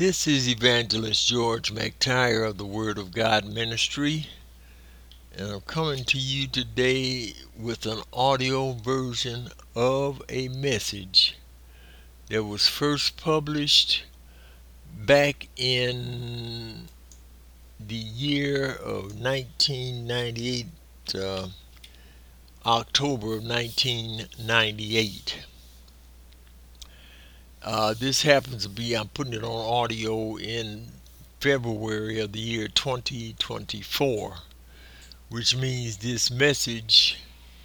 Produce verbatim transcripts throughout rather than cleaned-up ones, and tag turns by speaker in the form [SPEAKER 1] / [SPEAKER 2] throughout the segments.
[SPEAKER 1] This is Evangelist George McTire of the Word of God Ministry, and I'm coming to you today with an audio version of a message that was first published back in the year of nineteen ninety-eight, uh, October of nineteen ninety-eight. Uh, this happens to be, I'm putting it on audio in February of the year twenty twenty-four, which means this message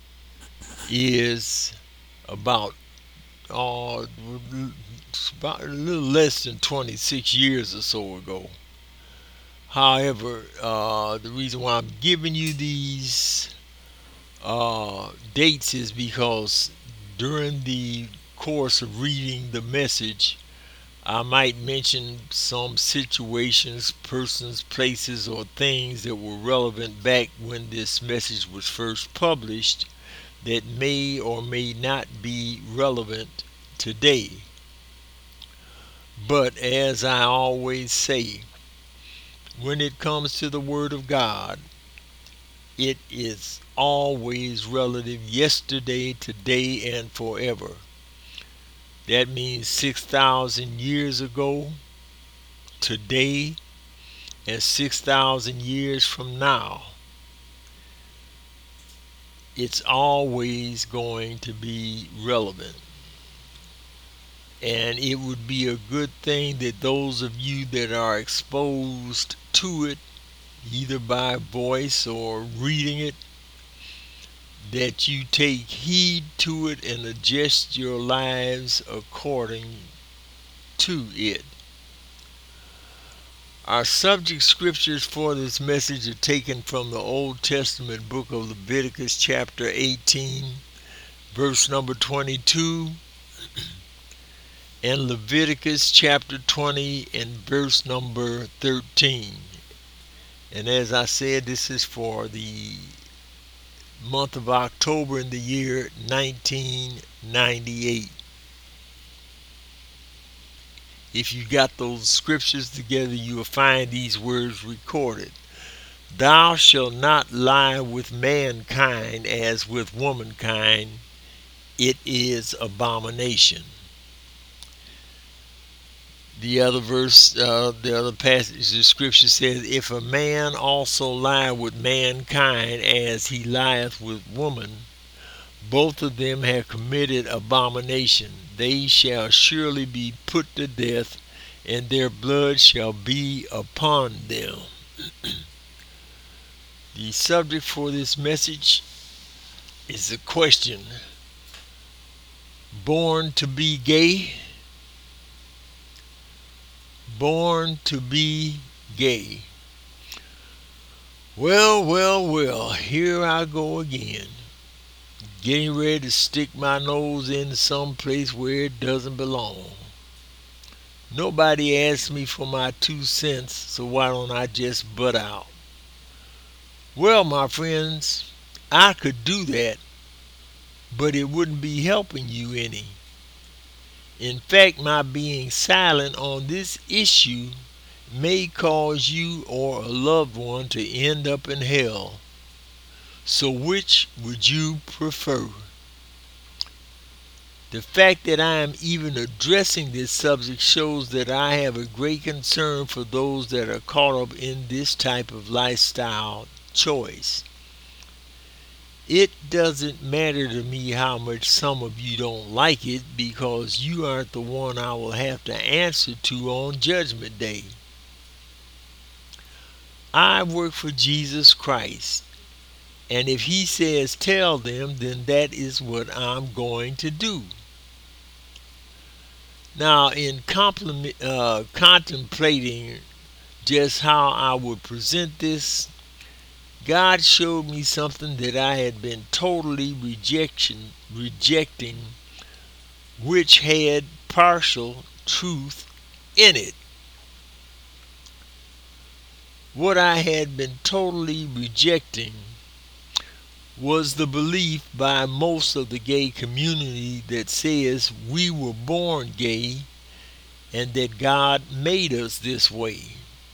[SPEAKER 1] is about, uh, about a little less than twenty-six years or so ago. However, uh, the reason why I'm giving you these uh, dates is because during the course of reading the message, I might mention some situations, persons, places, or things that were relevant back when this message was first published that may or may not be relevant today. But as I always say, when it comes to the Word of God, it is always relative yesterday, today, and forever. That means six thousand years ago, today, and six thousand years from now. It's always going to be relevant. And it would be a good thing that those of you that are exposed to it, either by voice or reading it, that you take heed to it and adjust your lives according to it. Our subject scriptures for this message are taken from the Old Testament book of Leviticus chapter eighteen, verse number twenty-two, and Leviticus chapter twenty and verse number thirteen. And as I said, this is for the month of October in the year nineteen ninety-eight. If you got those scriptures together, you will find these words recorded. Thou shalt not lie with mankind as with womankind. It is abomination. The other verse, uh, the other passage of scripture says, if a man also lie with mankind as he lieth with woman, both of them have committed abomination. They shall surely be put to death, and their blood shall be upon them. The subject for this message is the question, born to be gay? Born to be gay. Well, well, well, here I go again, getting ready to stick my nose in some place where it doesn't belong. Nobody asked me for my two cents, so why don't I just butt out? Well, my friends, I could do that, but it wouldn't be helping you any. In fact, my being silent on this issue may cause you or a loved one to end up in hell. So which would you prefer? The fact that I am even addressing this subject shows that I have a great concern for those that are caught up in this type of lifestyle choice. It doesn't matter to me how much some of you don't like it, because you aren't the one I will have to answer to on Judgment Day. I work for Jesus Christ, and if he says tell them, then that is what I'm going to do. Now, in compliment, uh, contemplating just how I would present this, God showed me something that I had been totally rejection, rejecting, which had partial truth in it. What I had been totally rejecting was the belief by most of the gay community that says we were born gay and that God made us this way.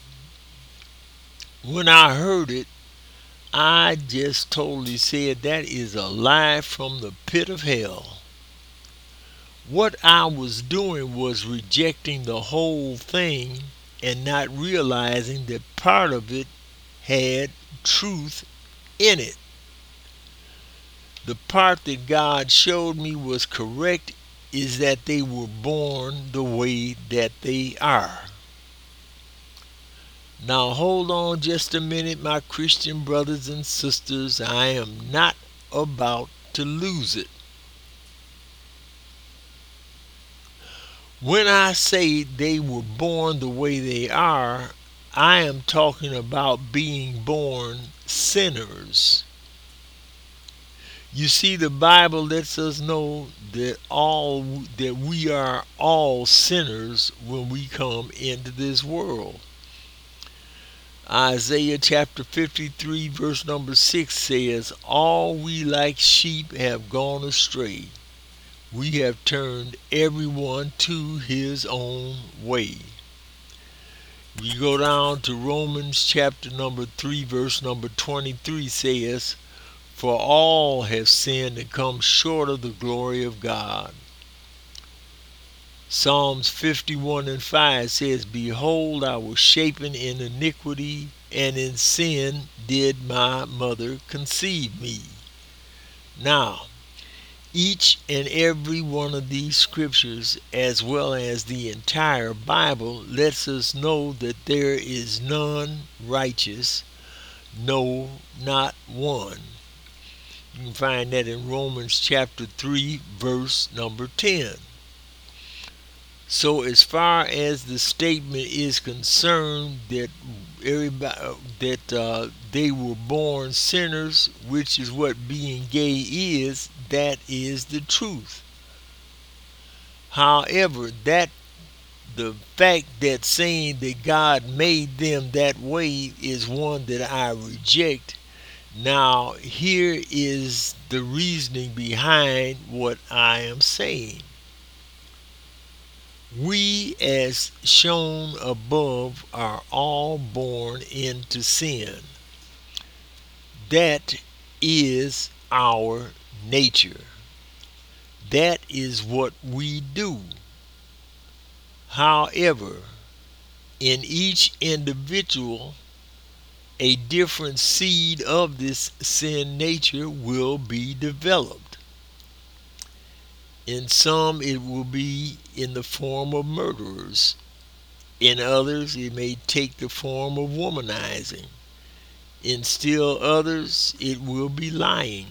[SPEAKER 1] When I heard it, I just totally said that is a lie from the pit of hell. What I was doing was rejecting the whole thing and not realizing that part of it had truth in it. The part that God showed me was correct is that they were born the way that they are. Now hold on just a minute, my Christian brothers and sisters. I am not about to lose it. When I say they were born the way they are, I am talking about being born sinners. You see, the Bible lets us know that all that we are all sinners when we come into this world. Isaiah chapter fifty-three verse number six says, "All we like sheep have gone astray. We have turned everyone to his own way." We go down to Romans chapter number three verse number twenty-three says, "For all have sinned and come short of the glory of God." Psalms fifty-one and five says, "Behold, I was shapen in iniquity, and in sin did my mother conceive me." Now, each and every one of these scriptures, as well as the entire Bible, lets us know that there is none righteous, no, not one. You can find that in Romans chapter three, verse number ten. So as far as the statement is concerned that everybody that uh, they were born sinners, which is what being gay is, that is the truth. However, that the fact that saying that God made them that way is one that I reject. Now, here is the reasoning behind what I am saying. We, as shown above, are all born into sin. That is our nature. That is what we do. However, in each individual, a different seed of this sin nature will be developed. In some, it will be in the form of murderers. In others, it may take the form of womanizing. In still others, it will be lying.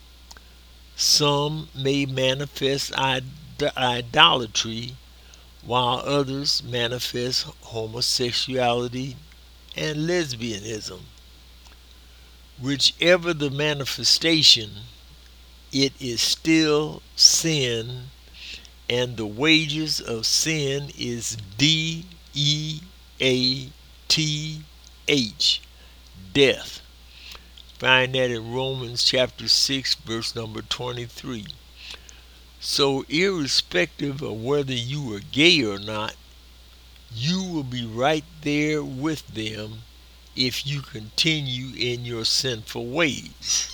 [SPEAKER 1] Some may manifest idolatry, while others manifest homosexuality and lesbianism. Whichever the manifestation, it is still sin, and the wages of sin is D E A T H, death. Find that in Romans chapter six, verse number twenty-three. So irrespective of whether you are gay or not, you will be right there with them if you continue in your sinful ways.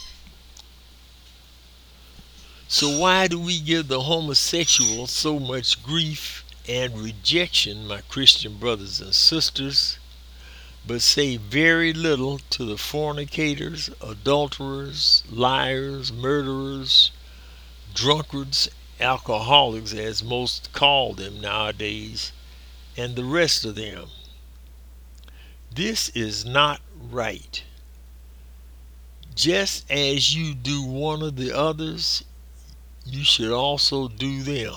[SPEAKER 1] So why do we give the homosexual so much grief and rejection, my Christian brothers and sisters, but say very little to the fornicators, adulterers, liars, murderers, drunkards, alcoholics, as most call them nowadays, and the rest of them? This is not right. Just as you do one of the others, you should also do them.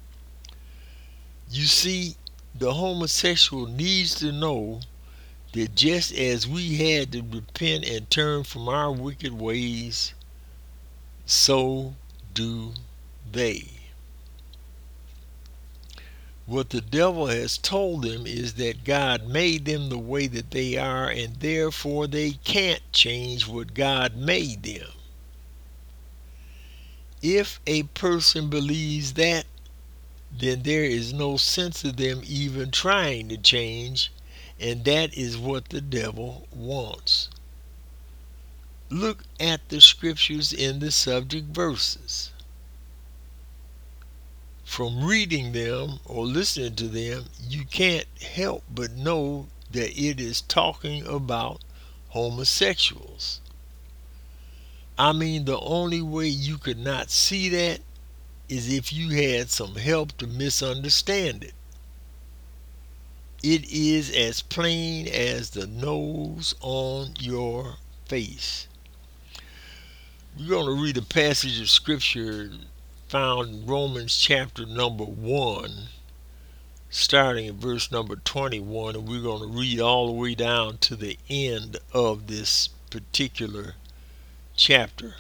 [SPEAKER 1] You see, the homosexual needs to know that just as we had to repent and turn from our wicked ways, so do they. What the devil has told them is that God made them the way that they are, and therefore they can't change what God made them. If a person believes that, then there is no sense of them even trying to change, and that is what the devil wants. Look at the scriptures in the subject verses. From reading them or listening to them, you can't help but know that it is talking about homosexuals. I mean, the only way you could not see that is if you had some help to misunderstand it. It is as plain as the nose on your face. We're going to read a passage of scripture found in Romans chapter number one, starting at verse number twenty-one, and we're going to read all the way down to the end of this particular chapter.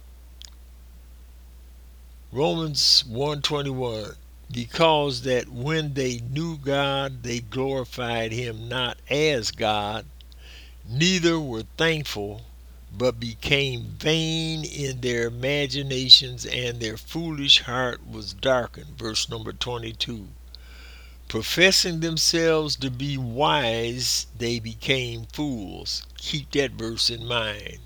[SPEAKER 1] Romans one twenty-one, because that when they knew God, they glorified him not as God, neither were thankful, but became vain in their imaginations, and their foolish heart was darkened. Verse number twenty-two. Professing themselves to be wise, they became fools. Keep that verse in mind.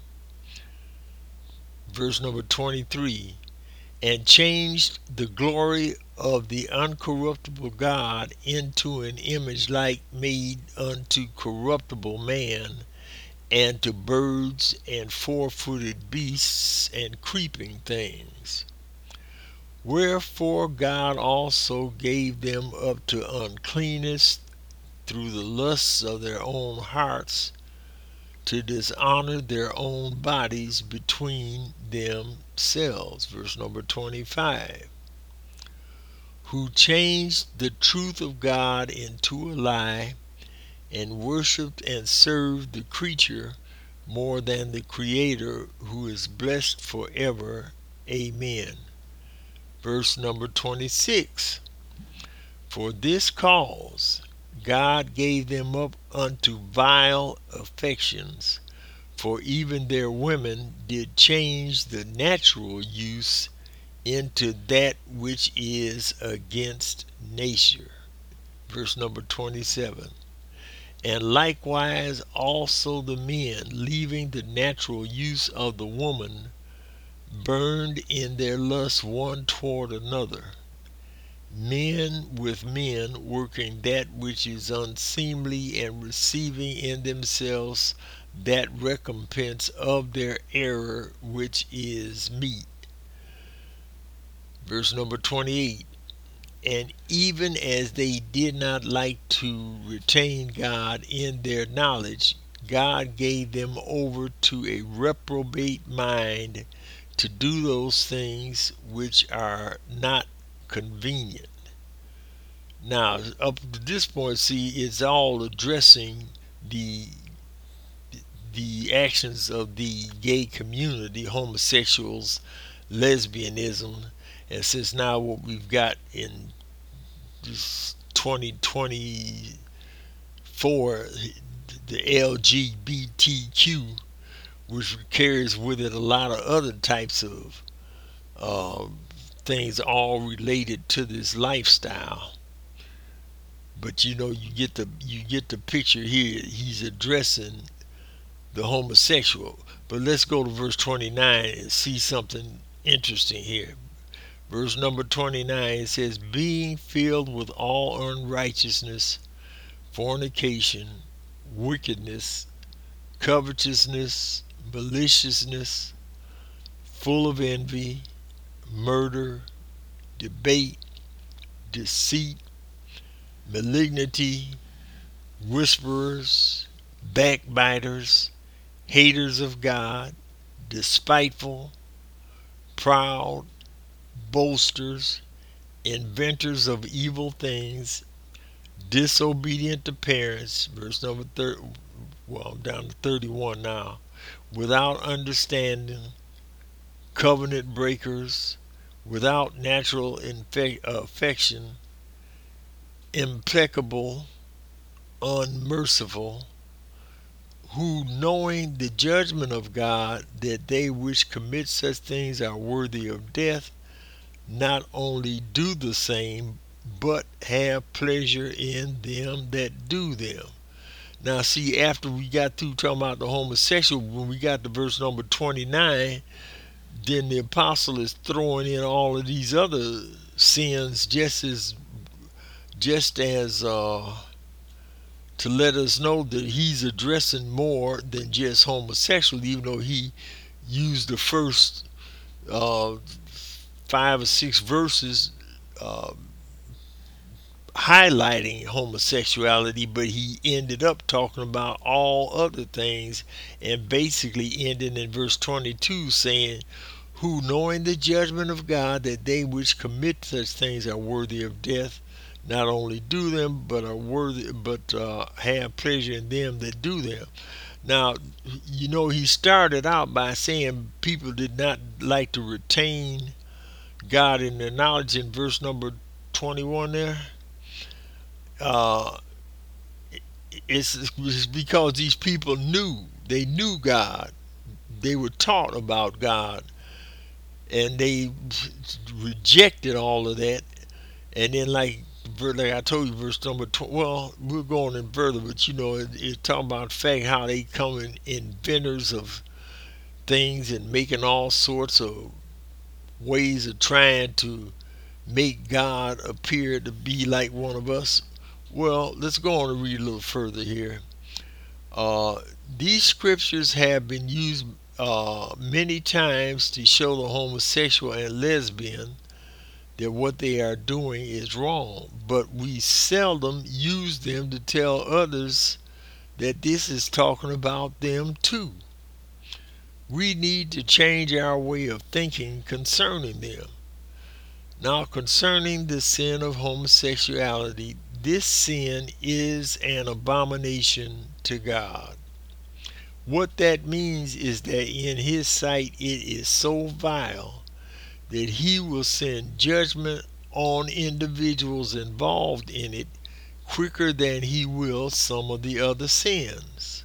[SPEAKER 1] Verse number twenty-three. And changed the glory of the uncorruptible God into an image like made unto corruptible man, and to birds and four-footed beasts and creeping things. Wherefore God also gave them up to uncleanness through the lusts of their own hearts, to dishonor their own bodies between themselves. Verse number twenty-five. Who changed the truth of God into a lie, and worshipped and served the creature more than the Creator, who is blessed forever. Amen. Verse number twenty-six. For this cause God gave them up unto vile affections, for even their women did change the natural use into that which is against nature. Verse number twenty-seven. And likewise also the men, leaving the natural use of the woman, burned in their lust one toward another, men with men, working that which is unseemly, and receiving in themselves that recompense of their error which is meet. Verse number twenty-eight. And even as they did not like to retain God in their knowledge, God gave them over to a reprobate mind to do those things which are not convenient. Now, up to this point, see, it's all addressing the the actions of the gay community, homosexuals, lesbianism, and since now what we've got in this twenty twenty-four, the L G B T Q, which carries with it a lot of other types of uh, things, all related to this lifestyle. But you know, you get the you get the picture here. He's addressing the homosexual. But let's go to verse twenty-nine and see something interesting here. Verse number twenty-nine, it says, being filled with all unrighteousness, fornication, wickedness, covetousness, maliciousness, full of envy, murder, debate, deceit, malignity, whisperers, backbiters, haters of God, despiteful, proud, boasters, inventors of evil things, disobedient to parents. Verse number thirty, well, I'm down to thirty-one now. Without understanding, covenant breakers, without natural infe- affection, implacable, unmerciful, who, knowing the judgment of God, that they which commit such things are worthy of death, not only do the same, but have pleasure in them that do them. Now, see, after we got through talking about the homosexual, when we got to verse number twenty-nine, then the apostle is throwing in all of these other sins just as just as uh, to let us know that he's addressing more than just homosexual, even though he used the first uh, five or six verses uh, highlighting homosexuality, but he ended up talking about all other things and basically ending in verse twenty-two saying, who knowing the judgment of God that they which commit such things are worthy of death, not only do them, but are worthy, but uh, have pleasure in them that do them. Now, you know, he started out by saying people did not like to retain God in their knowledge in verse number twenty-one there. Uh, it's, it's because these people knew, they knew God, they were taught about God, and they rejected all of that. And then, like, like I told you, verse number twelve. Well, we're going in further, but you know, it, it's talking about the fact how they come in inventors of things and making all sorts of ways of trying to make God appear to be like one of us. Well, let's go on and read a little further here. Uh, these scriptures have been used uh, many times to show the homosexual and lesbian that what they are doing is wrong, but we seldom use them to tell others that this is talking about them too. We need to change our way of thinking concerning them. Now, concerning the sin of homosexuality, this sin is an abomination to God. What that means is that in His sight it is so vile that He will send judgment on individuals involved in it quicker than He will some of the other sins.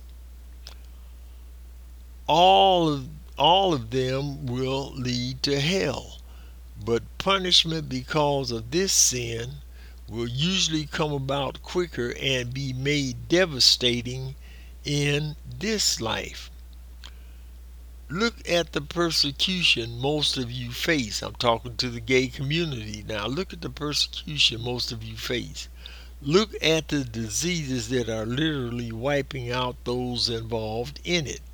[SPEAKER 1] All of, all of them will lead to hell, but punishment because of this sin will usually come about quicker and be made devastating in this life. Look at the persecution most of you face. I'm talking to the gay community now. Look at the persecution most of you face. Look at the diseases that are literally wiping out those involved in it.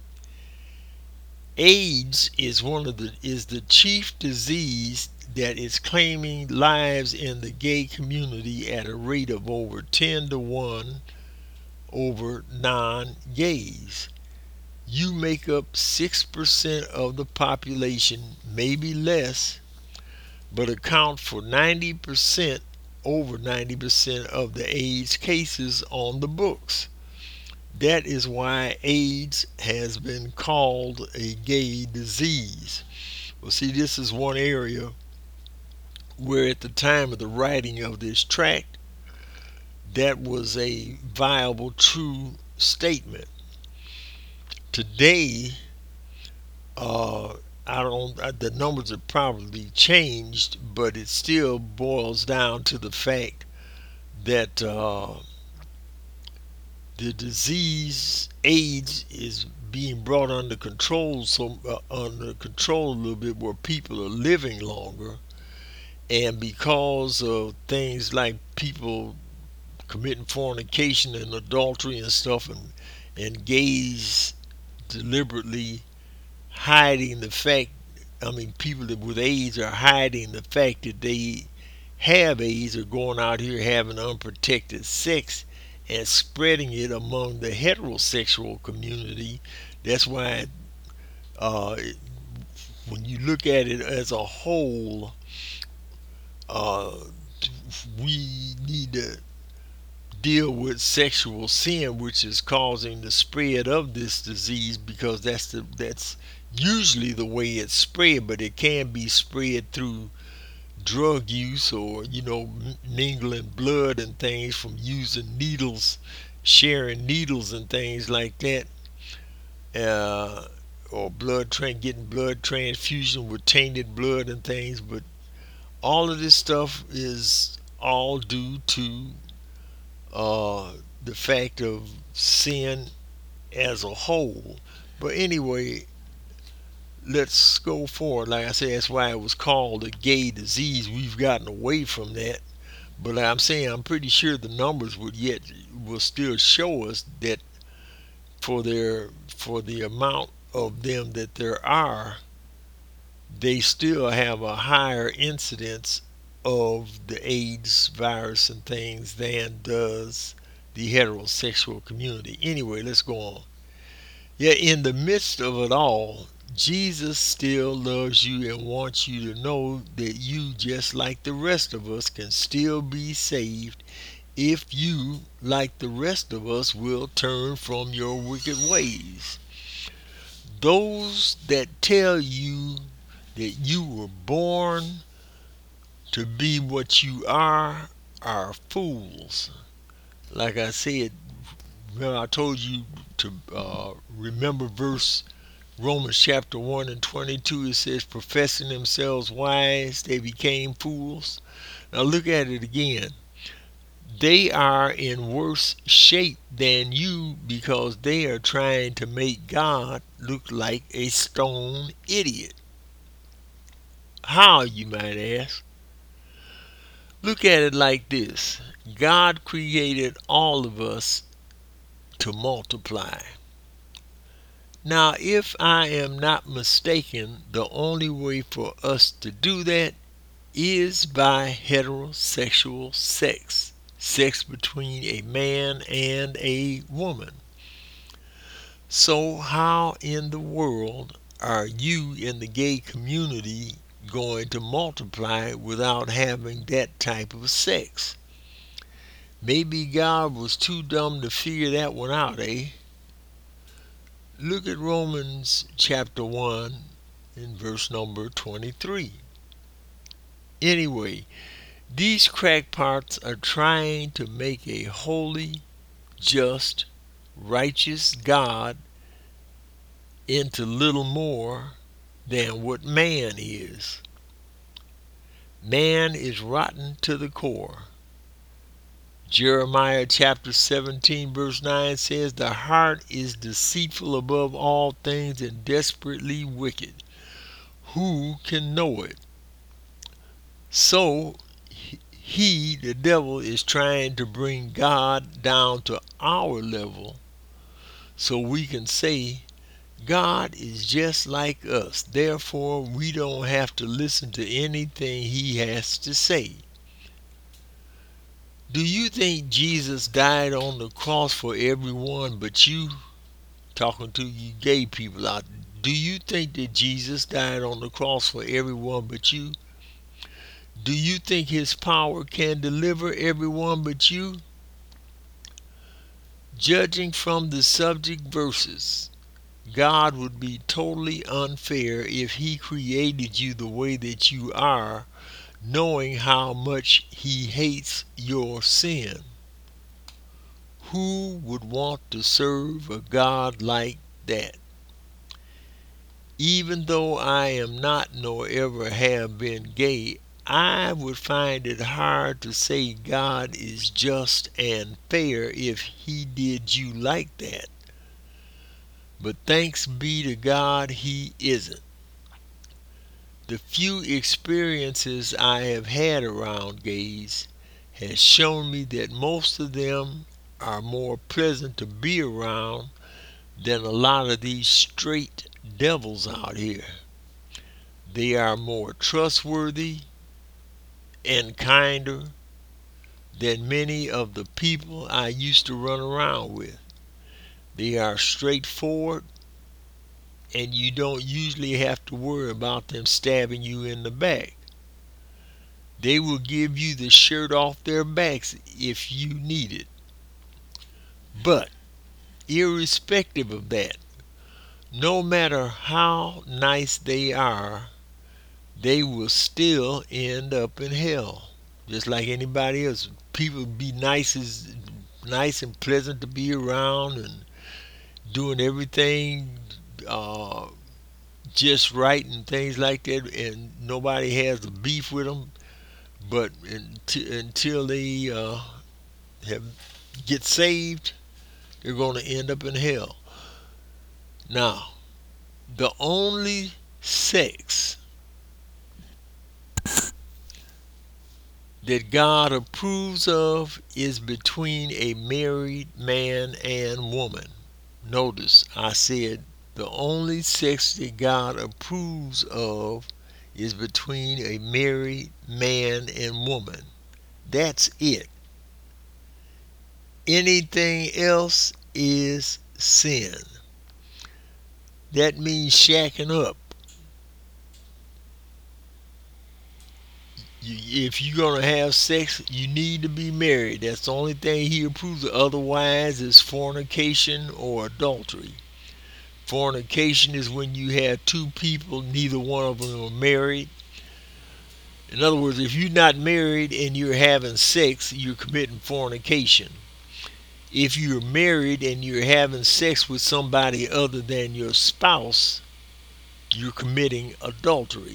[SPEAKER 1] AIDS is one of the is the chief disease that is claiming lives in the gay community at a rate of over ten to one over non-gays. You make up six percent of the population, maybe less, but account for ninety percent, over ninety percent of the AIDS cases on the books. That is why AIDS has been called a gay disease. Well, see, this is one area where at the time of the writing of this tract, that was a viable, true statement. Today, uh, I don't. The numbers have probably changed, but it still boils down to the fact that uh, the disease AIDS is being brought under control, so uh, under control a little bit, where people are living longer, and because of things like people committing fornication and adultery and stuff, and and gays deliberately hiding the fact, I mean, people that with AIDS are hiding the fact that they have AIDS, or going out here having unprotected sex and spreading it among the heterosexual community. That's why uh, when you look at it as a whole, uh, we need to deal with sexual sin, which is causing the spread of this disease, because that's the that's usually the way it's spread. But it can be spread through drug use, or you know, mingling blood and things from using needles, sharing needles and things like that, uh, or blood tran getting blood transfusion with tainted blood and things. But all of this stuff is all due to uh, the fact of sin as a whole. But anyway, let's go forward. Like I said, that's why it was called a gay disease. We've gotten away from that. But like I'm saying, I'm pretty sure the numbers would yet will still show us that for their for the amount of them that there are, they still have a higher incidence of the AIDS virus and things than does the heterosexual community. Anyway, let's go on. Yet in the midst of it all, Jesus still loves you and wants you to know that you, just like the rest of us, can still be saved if you, like the rest of us, will turn from your wicked ways. Those that tell you that you were born to be what you are are fools. Like I said, remember I told you to uh, remember verse Romans chapter one and twenty-two. It says, professing themselves wise, they became fools. Now look at it again. They are in worse shape than you because they are trying to make God look like a stone idiot. How, you might ask? Look at it like this. God created all of us to multiply. Now, if I am not mistaken, the only way for us to do that is by heterosexual sex, sex between a man and a woman. So, how in the world are you in the gay community going to multiply without having that type of sex? Maybe God was too dumb to figure that one out, eh? Look at Romans chapter one in verse number twenty-three. Anyway, these crackpots are trying to make a holy, just, righteous God into little more than what man is. Man is rotten to the core. Jeremiah chapter seventeen verse nine says, the heart is deceitful above all things and desperately wicked. Who can know it? So he, the devil, is trying to bring God down to our level so we can say God is just like us. Therefore, we don't have to listen to anything he has to say. Do you think Jesus died on the cross for everyone but you? Talking to you gay people out there. Do you think that Jesus died on the cross for everyone but you? Do you think his power can deliver everyone but you? Judging from the subject verses, God would be totally unfair if he created you the way that you are, knowing how much he hates your sin. Who would want to serve a God like that? Even though I am not nor ever have been gay, I would find it hard to say God is just and fair if he did you like that. But thanks be to God, he isn't. The few experiences I have had around gays has shown me that most of them are more pleasant to be around than a lot of these straight devils out here. They are more trustworthy and kinder than many of the people I used to run around with. They are straightforward, and you don't usually have to worry about them stabbing you in the back. They will give you the shirt off their backs if you need it. But irrespective of that, no matter how nice they are, they will still end up in hell. Just like anybody else. People be nice as nice and pleasant to be around and doing everything uh, just right and things like that, and nobody has a beef with them. But until, until they uh, have get saved, they're going to end up in hell. Now, the only sex that God approves of is between a married man and woman. Notice I said the only sex that God approves of is between a married man and woman. That's it. Anything else is sin. That means shacking up. You, if you're going to have sex, you need to be married. That's the only thing he approves of. Otherwise, it's fornication or adultery. Fornication is when you have two people, neither one of them are married. In other words, if you're not married and you're having sex, you're committing fornication. If you're married and you're having sex with somebody other than your spouse, you're committing adultery.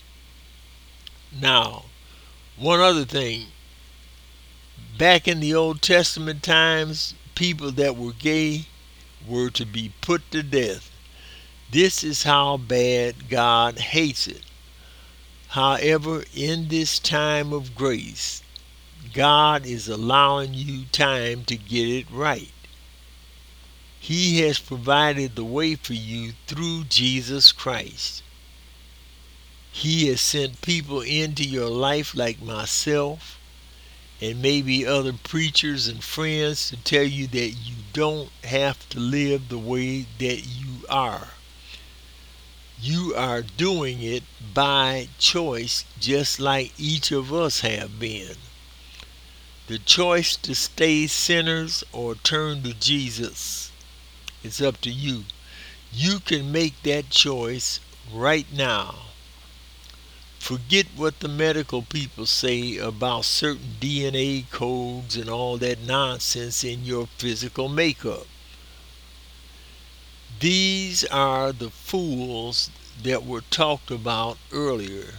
[SPEAKER 1] Now, one other thing. Back in the Old Testament times, people that were gay were to be put to death. This is how bad God hates it. However, in this time of grace, God is allowing you time to get it right. He has provided the way for you through Jesus Christ. He has sent people into your life like myself and maybe other preachers and friends to tell you that you don't have to live the way that you are. You are doing it by choice, just like each of us have been. The choice to stay sinners or turn to Jesus, it's up to you. You can make that choice right now. Forget what the medical people say about certain D N A codes and all that nonsense in your physical makeup. These are the fools that were talked about earlier.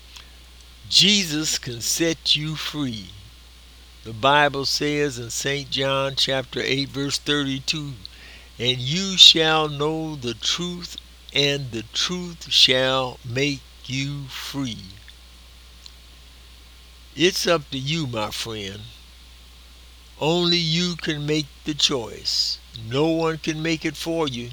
[SPEAKER 1] Jesus can set you free. The Bible says in Saint John chapter eight verse thirty-two, "And you shall know the truth, and the truth shall make you free." It's up to you, my friend. Only you can make the choice. No one can make it for you.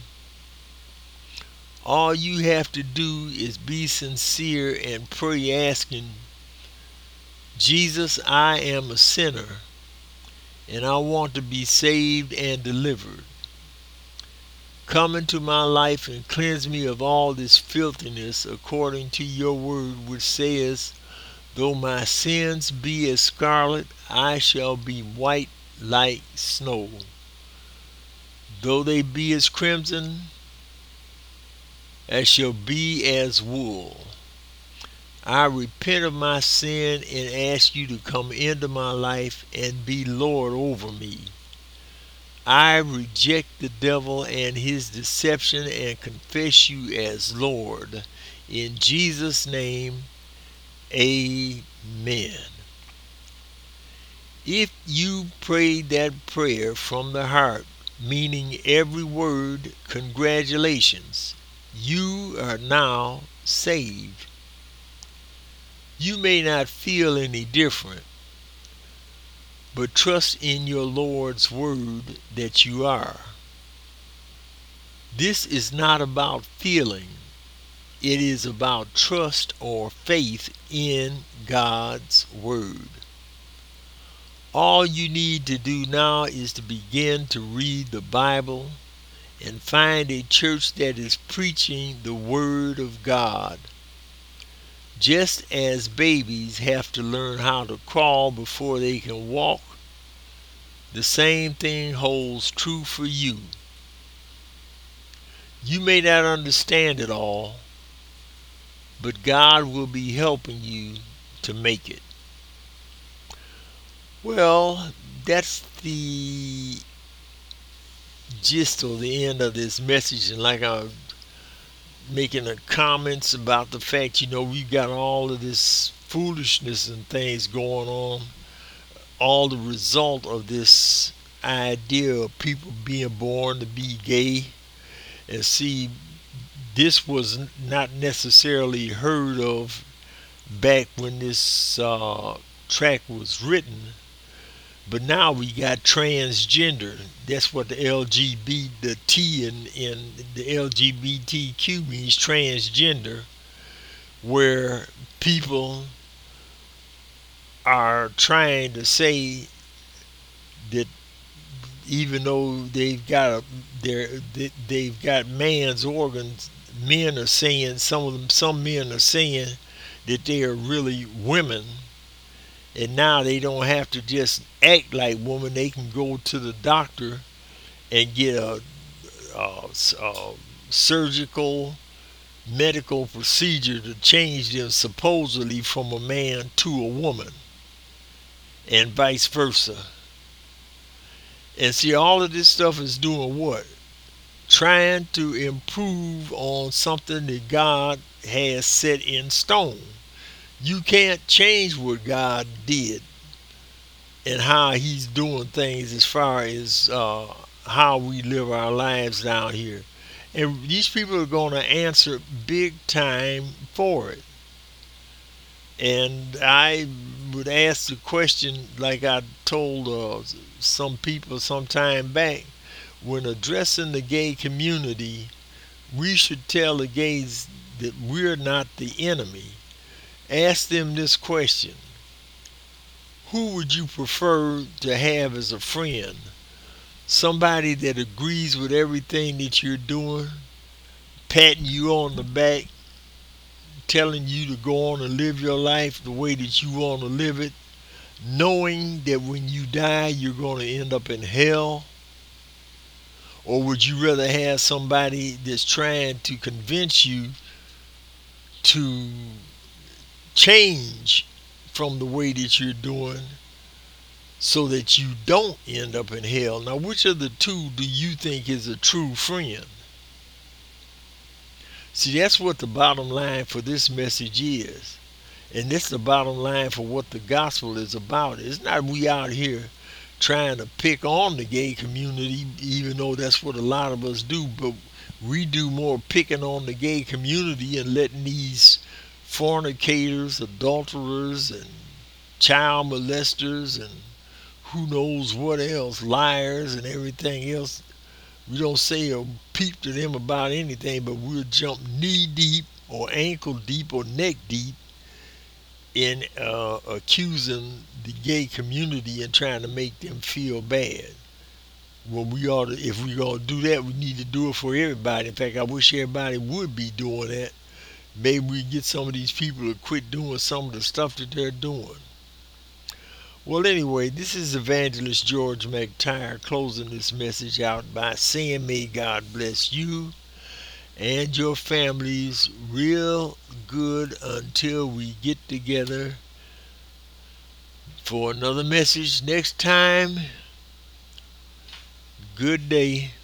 [SPEAKER 1] All you have to do is be sincere and pray asking, Jesus, I am a sinner and I want to be saved and delivered. Come into my life and cleanse me of all this filthiness according to your word, which says, though my sins be as scarlet, I shall be white like snow. Though they be as crimson, as shall be as wool. I repent of my sin and ask you to come into my life and be Lord over me. I reject the devil and his deception and confess you as Lord. In Jesus' name, amen. If you prayed that prayer from the heart, meaning every word, congratulations. You are now saved. You may not feel any different, but trust in your Lord's word that you are. This is not about feeling. It is about trust or faith in God's word. All you need to do now is to begin to read the Bible and find a church that is preaching the Word of God. Just as babies have to learn how to crawl before they can walk, the same thing holds true for you. You may not understand it all, but God will be helping you to make it. Well, that's the gist or the end of this message. And like I was making a comments about the fact, you know, we got all of this foolishness and things going on, all the result of this idea of people being born to be gay. And see, this was not necessarily heard of back when this uh, track was written, but now we got transgender. That's what the L G B, the T in, in the L G B T Q means, transgender, where people are trying to say that even though they've got a, they're, they, they've got man's organs, men are saying, some of them, some men are saying that they are really women, and now they don't have to just act like women. They can go to the doctor and get a, a, a surgical medical procedure to change them supposedly from a man to a woman, and vice versa. And see, all of this stuff is doing what? Trying to improve on something that God has set in stone. You can't change what God did and how He's doing things as far as uh, how we live our lives down here. And these people are going to answer big time for it. And I would ask the question, like I told uh, some people some time back, when addressing the gay community, we should tell the gays that we're not the enemy. Ask them this question: who would you prefer to have as a friend? Somebody that agrees with everything that you're doing, patting you on the back, telling you to go on and live your life the way that you want to live it, knowing that when you die you're going to end up in hell? Or would you rather have somebody that's trying to convince you to change from the way that you're doing so that you don't end up in hell? Now, which of the two do you think is a true friend? See, that's what the bottom line for this message is. And that's the bottom line for what the gospel is about. It's not we out here trying to pick on the gay community, even though that's what a lot of us do, but we do more picking on the gay community and letting these fornicators, adulterers, and child molesters, and who knows what else, liars and everything else. We don't say or peep to them about anything, but we'll jump knee deep or ankle deep or neck deep in uh, accusing the gay community and trying to make them feel bad. Well, we ought to, if we're going to do that, we need to do it for everybody. In fact, I wish everybody would be doing that. Maybe we get some of these people to quit doing some of the stuff that they're doing. Well, anyway, this is Evangelist George McTire closing this message out by saying, may God bless you and your families real good until we get together for another message next time. Good day.